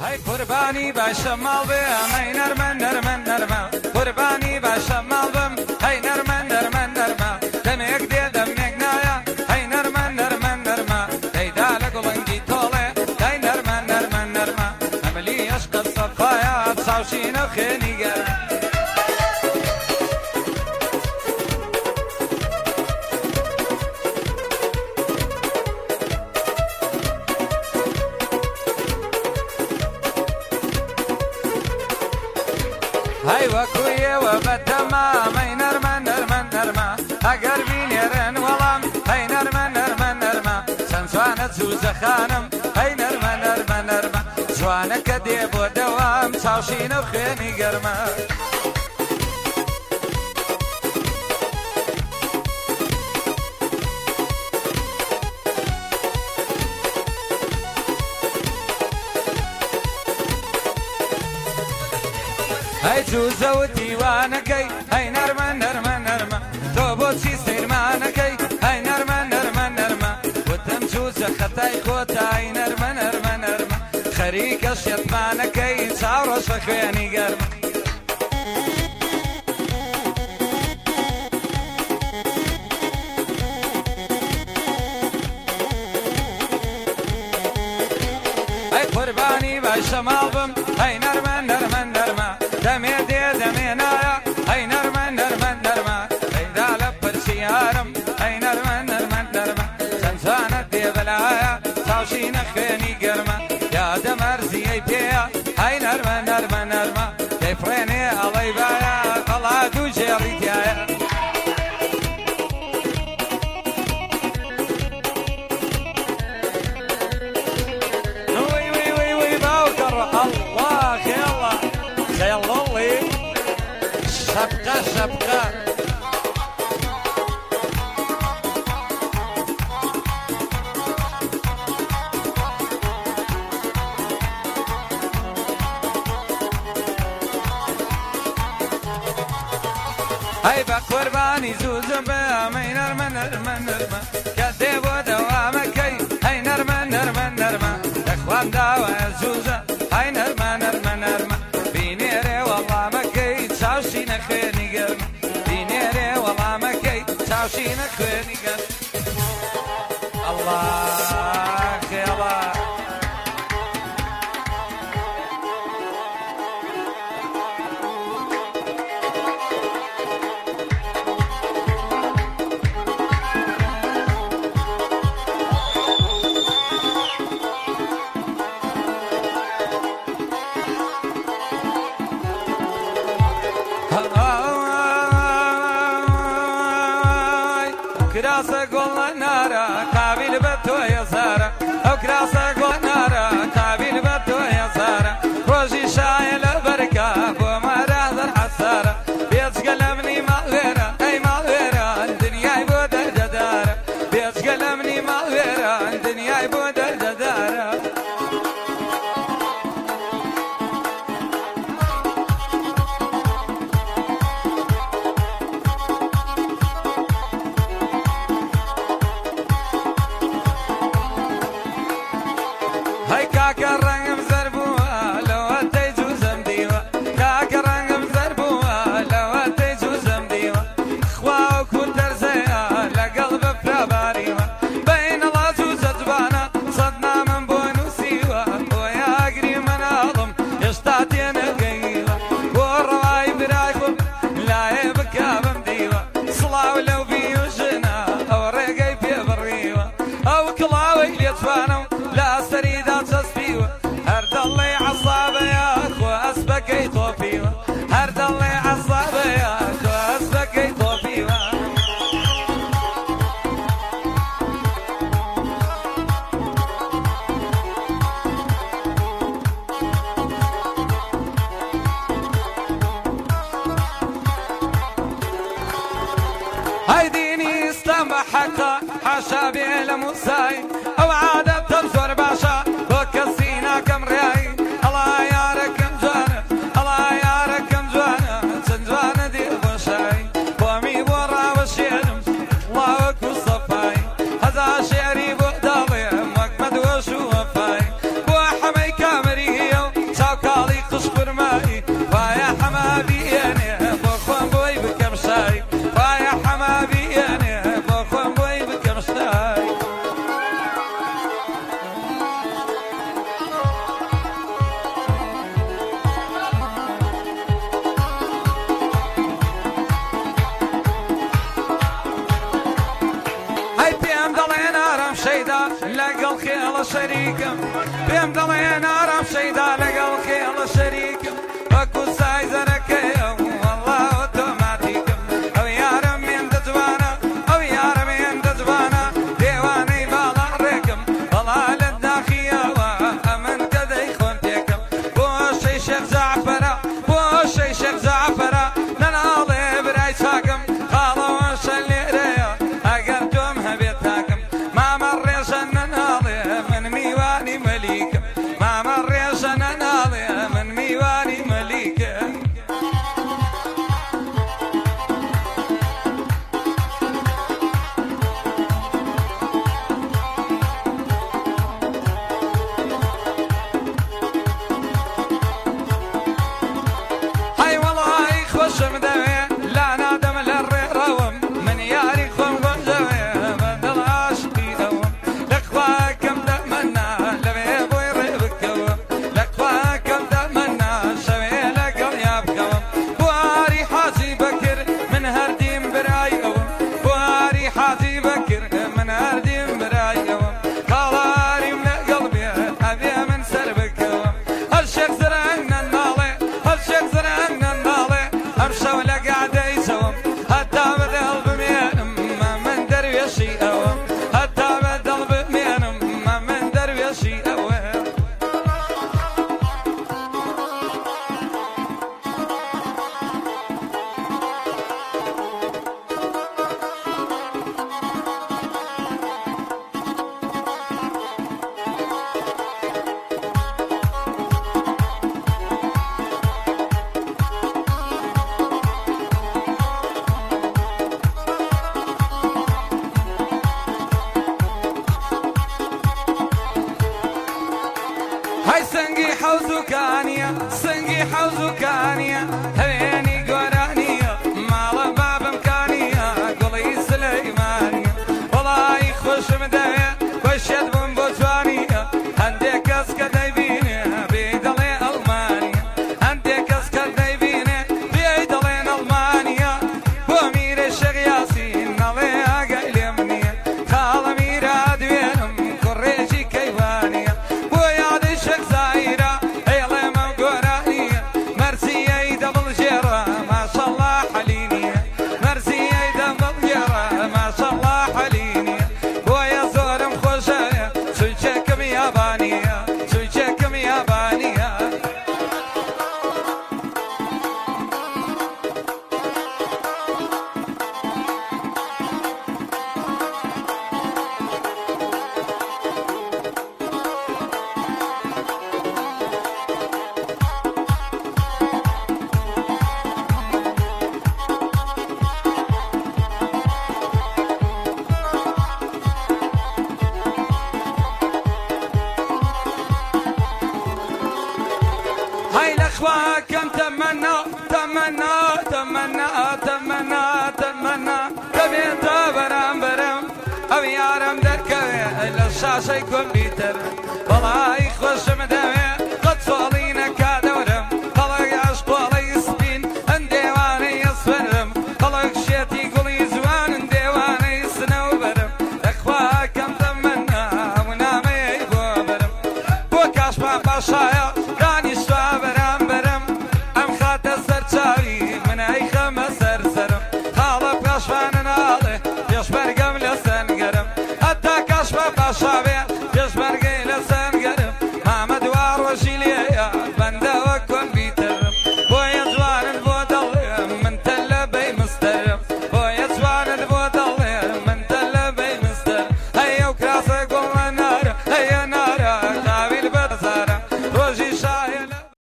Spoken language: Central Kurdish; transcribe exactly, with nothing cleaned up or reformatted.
هاي قرباني باشمال بم هاي نرمن نرمن نرمن قرباني باشمال بم هاي نرمن نرمن نرمن دمك دي دمك نايا هاي نرمن نرمن نرمن هاي دالك ولنجي طولي هاي نرمن نرمن نرمن عملي عشق الصفايا تصاوشين وخنيقة هاي وكوية وبتمام هاي نرمن نرمن نرمن أقربي نيرن ولام هاي نرمن نرمن نرمن سنسوانة زوزة خانم هاي نرمن نرمن نرمن زوانة كديب ودوام صاوشين وخيني قرمة هاي جوزة وديوانكي هاي نرمن نرمن نرمن توبوتشي سيرمانكي هاي نرمن نرمن نرمن وتم جوزة خطاي خوتا هاي نرمن نرمن نرمن خريك الشطمانكي صاورو شخواني قرمن هاي قرباني باشمال بم هاي نرمن نرمن نرمن دمي دي دمي نايا هاي نرمن نرمن نرمن هاي دالب برسيارم هاي نرمن نرمن نرمن سنسانة دي بلايا صاوشين خيني قرمة يا دمرزي اي بيا هاي نرمن نرمن نرمن دي فريني الله بايا الله دو جيريتيا وي وي وي وي باوكر الله يلا يلا لي شبقة شبقة هاي بقرباني زوزم بامي نرمن نرمن نرمن كذب ودوامكي هاي نرمن نرمن نرمن اخوان داوا زوزة هاي نرمن نرمن نرمن بينيري والله مكي تساوشين خيني قرم بينيري والله مكي تساوشين خيني قرم الله خيلا كراسة قول نارا قابل بتو يا زارة أو كراسة قول نارا قابل بتو يا زارة روجي شايل البركة وما راض الحسارة بيت قلمني ما غيره أي ما غيره الدنيا يبود الجدارة بيت قلمني ما غيره الدنيا يبود الجدارة هاي كاكا رنگ مزربوها لو اتي جوزم ديوا كاكا رنگ مزربوها لو اتي جوزم ديوا خواو كنتر زيها لقلب فراباريوا بين الله جوزة جبانا صدنا من بونو سيوا ويا اقري من اظم يشتاتين القيوا والرواي برايكم لا يبكى بمديوا صلاو لو بيوشنا او رقي في بريوا او كلاوي ليتفانو لا سريدات تصفيوه هرد الله عصابه يا اخو اسبقي طوفيوه هرد الله عصابه يا اخو اسبقي طوفيوه هاي ديني اسلام بحقه حاشا بيه لموساي او عاده تنصر باشا وكسينا كم رياي الله يا ركم جوانا الله يا ركم جوانا سنجوانا دي بوشاي بومي بورا وشيرم الله اكو صفاي هذا شعري بو داضي مكمد وشو وفاي بو حمي كامري شەریکم پێم دەڵێ نارام شەیدا لەگەڵ خێڵە شەریکم وەکو سای زەرەکەیە وەڵڵا ئۆتۆماتیکم ئەو یارە مێندە جوانە ئەو یارە مێندە جوانە دێوانەی باڵا ڕێکم بەڵا لە داخیەوە ئەمن کە دەیخۆم پێکەم بۆ شەی شێخ جەعفەرە بۆ شەی شێخ جەعفەرە نەناڵێ برای چاکم خاڵەوە شەل لێرەیە ئەگەر تۆم هەبێت تاکم مامە ڕێژە نەناڵێ من میوانی مەلیکم مامە ڕێژە نەناڵێ من میوانی مەلیکم هەی وەڵی خۆشم دەوێ لا نادەم لە ڕێڕەوەم من یاری خۆم گۆنجەوێ بەدڵ عاشقی ئەوم لە خواکەم دەمەنا لەوێ بۆی ڕێ بکەوم لە خواکەم دەمەنا شەوێ لەگەڵ یا بکەوم بواری حاجی بەکر من هەردیم برای ئەوم بواری حاجی بەکر من هەردیم برای ئەوم کاڵاریم لەگەڵ بێ ئەبێ من سەر بکەوم هەر شێخ زرەنگ نەناڵێ هەر شێخ زرەنگ نەناڵێ ئەم شەو لە گادەی چەوم هەتا بەدڵ بمێنم من دەروێشی ئەوم هەتا بەدڵ بمێنم من دەروێشی ئەوە هاي سنگی حوزوکانیە سنگی حوزوکانیە هەوێنی گۆرانیە ماڵە بابم کانیە گوڵی سلەیمانیە وەڵی خۆشم دەوێ بەشێت بووم بۆ جوانیە هەندێک کەس کە دەیبینێ بێ دەڵێ ئەڵمانیە هەندێک کەس کە دەیبینێ بێ دەڵێن ئەڵمانیە بۆ میرە شێخ یاسین نەڵێ ئاگای لێم نییە خاڵە میرە دوێنم کوڕێکی کەیوانیە بۆ یادی شێخ زایرە ئەیڵێ مەو گۆرانیە مەرسیەی دەبڵ ژێڕە ماشەڵڵا حەلینیە مەرسیەی دەبڵ ژێڕە ماشەڵڵا حەلینیە بۆیە زۆرم خۆشەیە چوچێکم یابانیە چوچێکم یابانیە هاي الأخوة كم تمنى تمنى تمنى تمنى تمنى تبين تبرم برم أو يارم دركوي إلا الشاشة كمبيوتر والله خوشم دوي قد صالينا كدورم خلق عشق ولي سبين ان ديواني يصفرم خلق شيتي قولي زوان ان ديواني سنوبرم الأخوة كم تمنى ونامي بوبرم بوكاش ما باشايا